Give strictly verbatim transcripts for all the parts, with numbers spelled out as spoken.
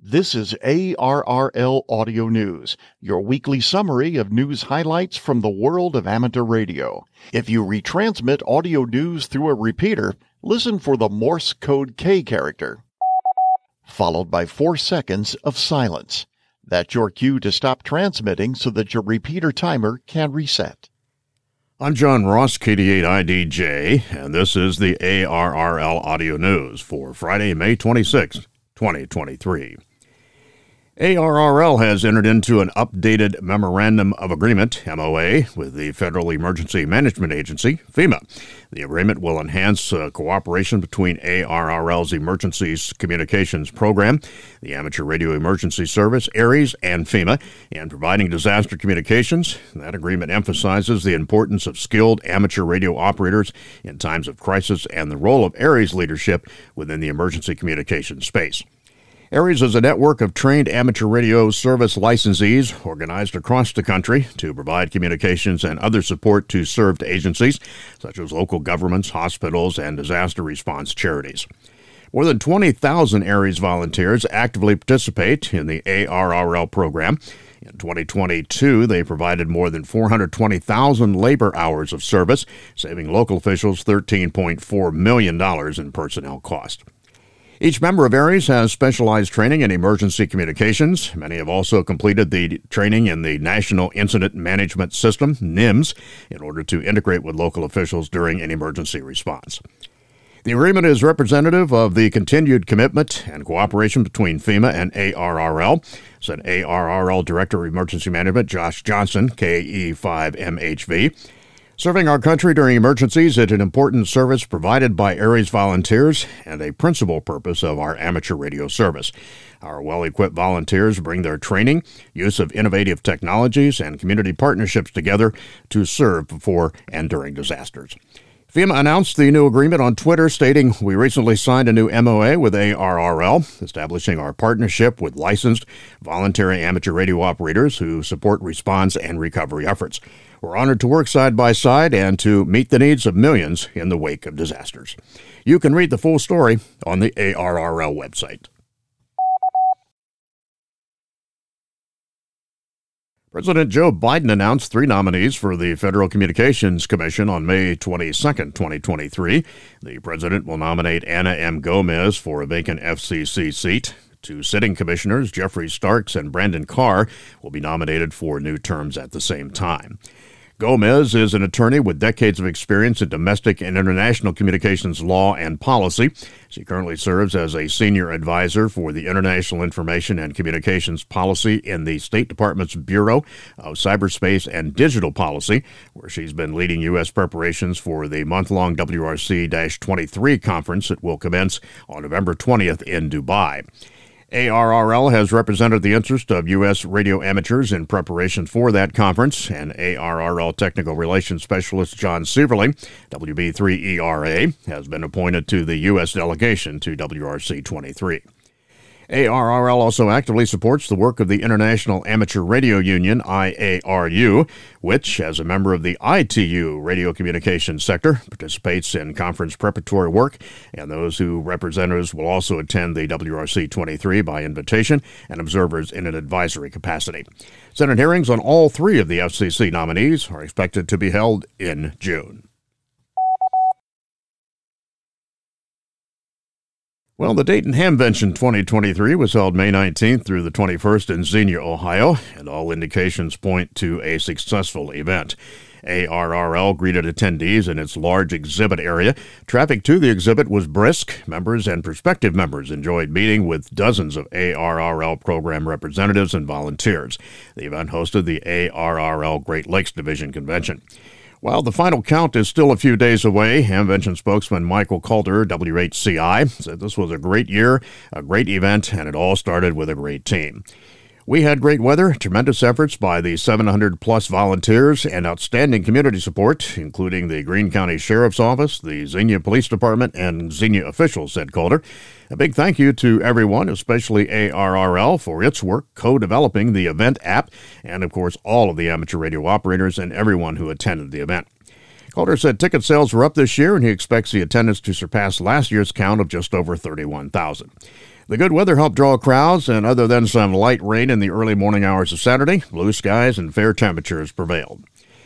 This is A R R L Audio News, your weekly summary of news highlights from the world of amateur radio. If you retransmit audio news through a repeater, listen for the Morse code K character, followed by four seconds of silence. That's your cue to stop transmitting so that your repeater timer can reset. I'm John Ross, K D eight I D J, and this is the A R R L Audio News for Friday, May twenty-sixth, twenty twenty-three. A R R L has entered into an updated Memorandum of Agreement, M O A, with the Federal Emergency Management Agency, FEMA. The agreement will enhance uh, cooperation between A R R L's Emergency Communications Program, the Amateur Radio Emergency Service, ARES, and FEMA in providing disaster communications. That agreement emphasizes the importance of skilled amateur radio operators in times of crisis and the role of ARES leadership within the emergency communications space. ARES is a network of trained amateur radio service licensees organized across the country to provide communications and other support to served agencies, such as local governments, hospitals, and disaster response charities. More than twenty thousand ARES volunteers actively participate in the A R R L program. In twenty twenty-two, they provided more than four hundred twenty thousand labor hours of service, saving local officials thirteen point four million dollars in personnel cost. Each member of ARES has specialized training in emergency communications. Many have also completed the training in the National Incident Management System, NIMS, in order to integrate with local officials during an emergency response. The agreement is representative of the continued commitment and cooperation between FEMA and A R R L, said A R R L Director of Emergency Management Josh Johnson, K E five M H V. Serving our country during emergencies is an important service provided by ARES volunteers and a principal purpose of our amateur radio service. Our well-equipped volunteers bring their training, use of innovative technologies, and community partnerships together to serve before and during disasters. FEMA announced the new agreement on Twitter, stating, "We recently signed a new M O A with A R R L, establishing our partnership with licensed voluntary amateur radio operators who support response and recovery efforts. We're honored to work side by side and to meet the needs of millions in the wake of disasters." You can read the full story on the A R R L website. President Joe Biden announced three nominees for the Federal Communications Commission on May twenty-second, twenty twenty-three. The president will nominate Anna M. Gomez for a vacant F C C seat. Two sitting commissioners, Jeffrey Starks and Brandon Carr, will be nominated for new terms at the same time. Gomez is an attorney with decades of experience in domestic and international communications law and policy. She currently serves as a senior advisor for the International Information and Communications Policy in the State Department's Bureau of Cyberspace and Digital Policy, where she's been leading U S preparations for the month-long W R C twenty-three conference that will commence on November twentieth in Dubai. A R R L has represented the interest of U S radio amateurs in preparation for that conference, and A R R L Technical Relations Specialist John Sieverling, W B three E R A, has been appointed to the U S delegation to W R C twenty-three. A R R L also actively supports the work of the International Amateur Radio Union, I A R U, which, as a member of the I T U radio communications sector, participates in conference preparatory work, and those who representatives will also attend the W R C twenty-three by invitation and observers in an advisory capacity. Senate hearings on all three of the F C C nominees are expected to be held in June. Well, the Dayton Hamvention twenty twenty-three was held May nineteenth through the twenty-first in Xenia, Ohio, and all indications point to a successful event. A R R L greeted attendees in its large exhibit area. Traffic to the exhibit was brisk. Members and prospective members enjoyed meeting with dozens of A R R L program representatives and volunteers. The event hosted the A R R L Great Lakes Division Convention. While the final count is still a few days away, Hamvention spokesman Michael Calder, W H C I, said this was a great year, a great event, and it all started with a great team. We had great weather, tremendous efforts by the seven hundred plus volunteers, and outstanding community support, including the Greene County Sheriff's Office, the Xenia Police Department, and Xenia officials, said Calder. A big thank you to everyone, especially A R R L, for its work co-developing the event app, and of course all of the amateur radio operators and everyone who attended the event. Calder said ticket sales were up this year, and he expects the attendance to surpass last year's count of just over thirty-one thousand. The good weather helped draw crowds, and other than some light rain in the early morning hours of Saturday, blue skies and fair temperatures prevailed.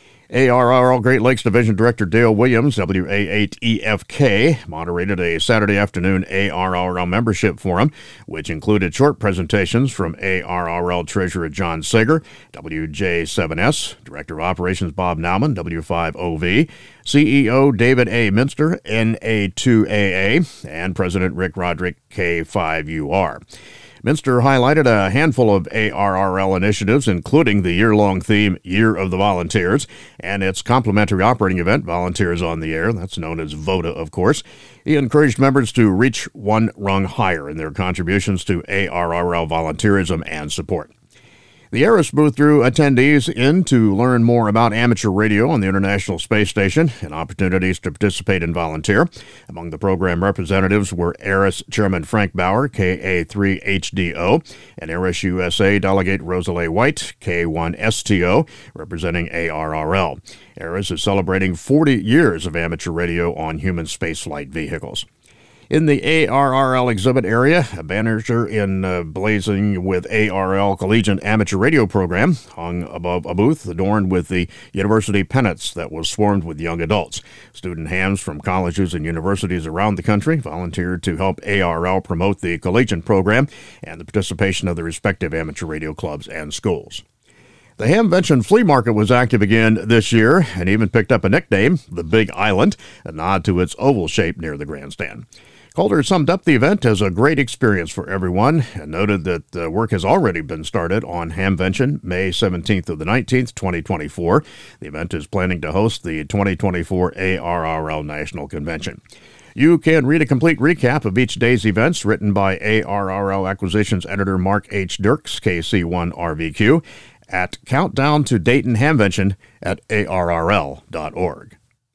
A R R L Great Lakes Division Director Dale Williams, W A eight E F K, moderated a Saturday afternoon A R R L membership forum, which included short presentations from A R R L Treasurer John Sager, W J seven S, Director of Operations Bob Nauman, W five O V, C E O David A. Minster, N A two A A, and President Rick Roderick, K five U R. Minster highlighted a handful of A R R L initiatives, including the year-long theme Year of the Volunteers and its complimentary operating event, Volunteers on the Air. That's known as VOTA, of course. He encouraged members to reach one rung higher in their contributions to A R R L volunteerism and support. The ARIS booth drew attendees in to learn more about amateur radio on the International Space Station and opportunities to participate and volunteer. Among the program representatives were ARIS Chairman Frank Bauer, K A three H D O, and ARIS U S A Delegate Rosalie White, K one S T O, representing A R R L. ARIS is celebrating forty years of amateur radio on human spaceflight vehicles. In the A R R L exhibit area, a banner in uh, blazing with A R R L Collegiate Amateur Radio Program hung above a booth adorned with the university pennants that was swarmed with young adults. Student hams from colleges and universities around the country volunteered to help A R R L promote the collegiate program and the participation of the respective amateur radio clubs and schools. The Hamvention Flea Market was active again this year and even picked up a nickname, the Big Island, a nod to its oval shape near the grandstand. Calder summed up the event as a great experience for everyone and noted that the work has already been started on Hamvention, May seventeenth to the nineteenth, twenty twenty-four. The event is planning to host the twenty twenty-four A R R L National Convention. You can read a complete recap of each day's events written by A R R L Acquisitions Editor Mark H. Dirks, K C one R V Q, at Countdown to Dayton Hamvention at A R R L dot org.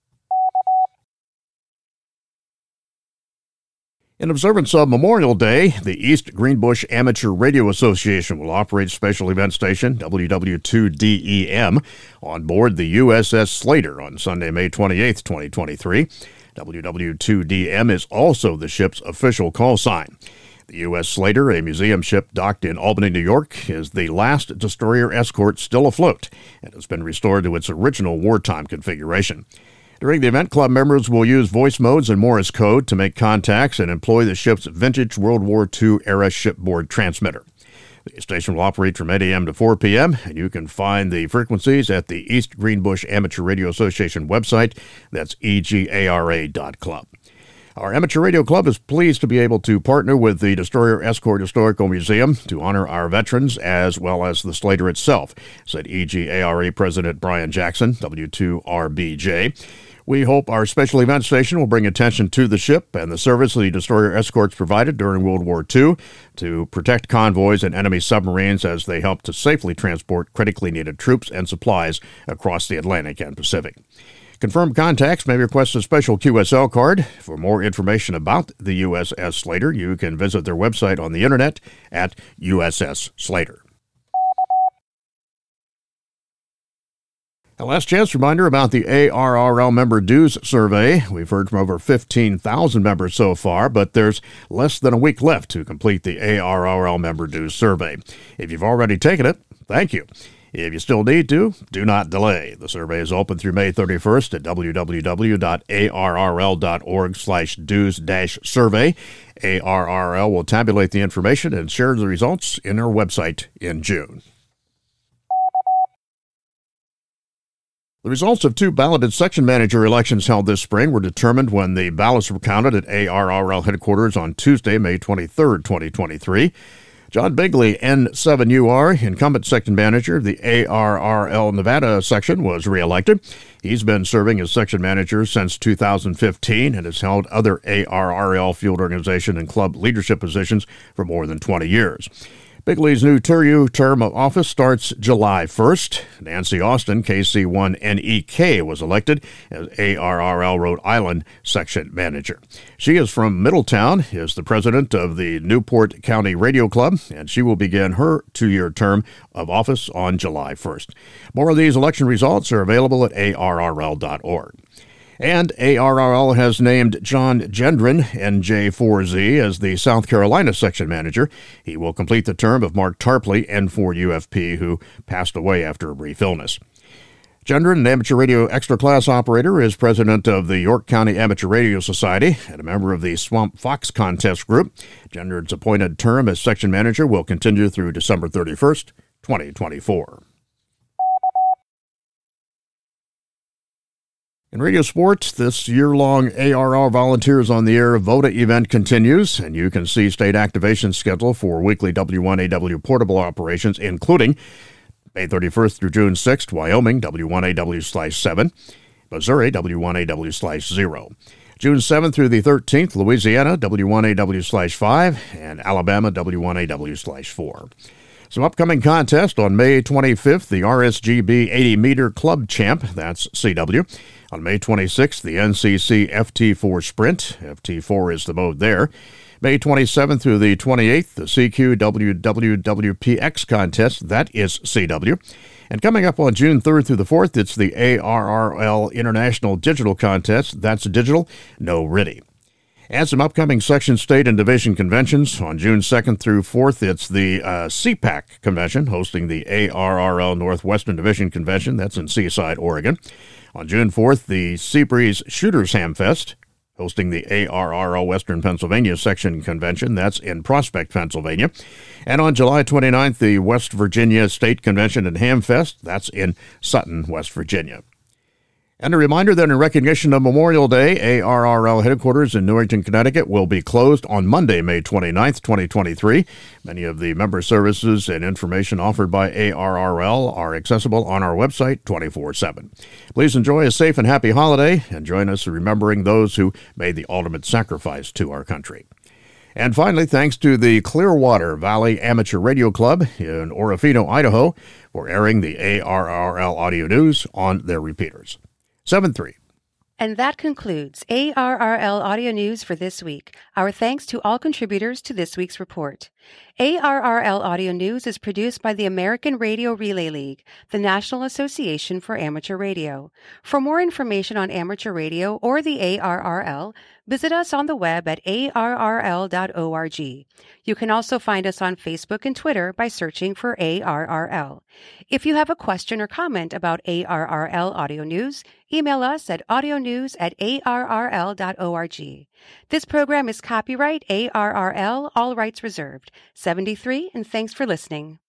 In observance of Memorial Day, the East Greenbush Amateur Radio Association will operate special event station W W two D E M on board the U S S Slater on Sunday, May twenty-eighth, twenty twenty-three. W W two D M is also the ship's official call sign. The U S Slater, a museum ship docked in Albany, New York, is the last destroyer escort still afloat and has been restored to its original wartime configuration. During the event, club members will use voice modes and Morse code to make contacts and employ the ship's vintage World War Two era shipboard transmitter. The station will operate from eight a.m. to four p.m., and you can find the frequencies at the East Greenbush Amateur Radio Association website. That's E G A R A dot club. Our Amateur Radio Club is pleased to be able to partner with the Destroyer Escort Historical Museum to honor our veterans as well as the Slater itself, said E G A R A President Brian Jackson, W two R B J. We hope our special event station will bring attention to the ship and the service the destroyer escorts provided during World War Two to protect convoys and enemy submarines as they helped to safely transport critically needed troops and supplies across the Atlantic and Pacific. Confirmed contacts may request a special Q S L card. For more information about the U S S Slater, you can visit their website on the internet at U S S Slater. A last chance reminder about the A R R L member dues survey. We've heard from over fifteen thousand members so far, but there's less than a week left to complete the A R R L member dues survey. If you've already taken it, thank you. If you still need to, do not delay. The survey is open through May thirty-first at w w w dot a r r l dot org slash dues dash survey. A R R L will tabulate the information and share the results in our website in June. The results of two balloted section manager elections held this spring were determined when the ballots were counted at A R R L headquarters on Tuesday, May twenty-third, twenty twenty-three. John Bigley, N seven U R, incumbent section manager of the A R R L Nevada section, was reelected. He's been serving as section manager since two thousand fifteen and has held other A R R L field organization and club leadership positions for more than twenty years. Bigley's new term of office starts July first. Nancy Austin, K C one N E K, was elected as A R R L Rhode Island section manager. She is from Middletown, is the president of the Newport County Radio Club, and she will begin her two-year term of office on July first. More of these election results are available at A R R L dot org. And A R R L has named John Gendron, N J four Z, as the South Carolina section manager. He will complete the term of Mark Tarpley, N four U F P, who passed away after a brief illness. Gendron, an amateur radio extra class operator, is president of the York County Amateur Radio Society and a member of the Swamp Fox Contest Group. Gendron's appointed term as section manager will continue through December thirty-first, twenty twenty-four. In radio sports, this year-long A R R Volunteers on the Air VOTA event continues, and you can see state activation schedule for weekly W one A W portable operations, including May thirty-first through June sixth, Wyoming, W one A W slash seven, Missouri, W one A W slash zero. June seventh through the thirteenth, Louisiana, W one A W slash five, and Alabama, W one A W slash four. Some upcoming contests on May twenty-fifth, the R S G B eighty meter Club Champ, that's C W. On May twenty-sixth, the N C C F T four Sprint, F T four is the mode there. May twenty-seventh through the twenty-eighth, the C Q W W W P X contest, that is C W. And coming up on June third through the fourth, it's the A R R L International Digital Contest, that's digital, no R T I. And some upcoming section, state, and division conventions. On June second through fourth, it's the uh, C PAC convention, hosting the A R R L Northwestern Division Convention. That's in Seaside, Oregon. On June fourth, the Seabreeze Shooters Hamfest, hosting the A R R L Western Pennsylvania Section Convention. That's in Prospect, Pennsylvania. And on July twenty-ninth, the West Virginia State Convention and Hamfest. That's in Sutton, West Virginia. And a reminder that in recognition of Memorial Day, A R R L headquarters in Newington, Connecticut will be closed on Monday, May twenty-ninth, twenty twenty-three. Many of the member services and information offered by A R R L are accessible on our website twenty-four seven. Please enjoy a safe and happy holiday and join us in remembering those who made the ultimate sacrifice to our country. And finally, thanks to the Clearwater Valley Amateur Radio Club in Orofino, Idaho, for airing the A R R L audio news on their repeaters. seven three. And that concludes A R R L Audio News for this week. Our thanks to all contributors to this week's report. A R R L Audio News is produced by the American Radio Relay League, the National Association for Amateur Radio. For more information on amateur radio or the A R R L, visit us on the web at A R R L dot org. You can also find us on Facebook and Twitter by searching for A R R L. If you have a question or comment about A R R L Audio News, email us at audionews at A R R L dot org. This program is copyright A R R L, all rights reserved. seventy-three, and thanks for listening.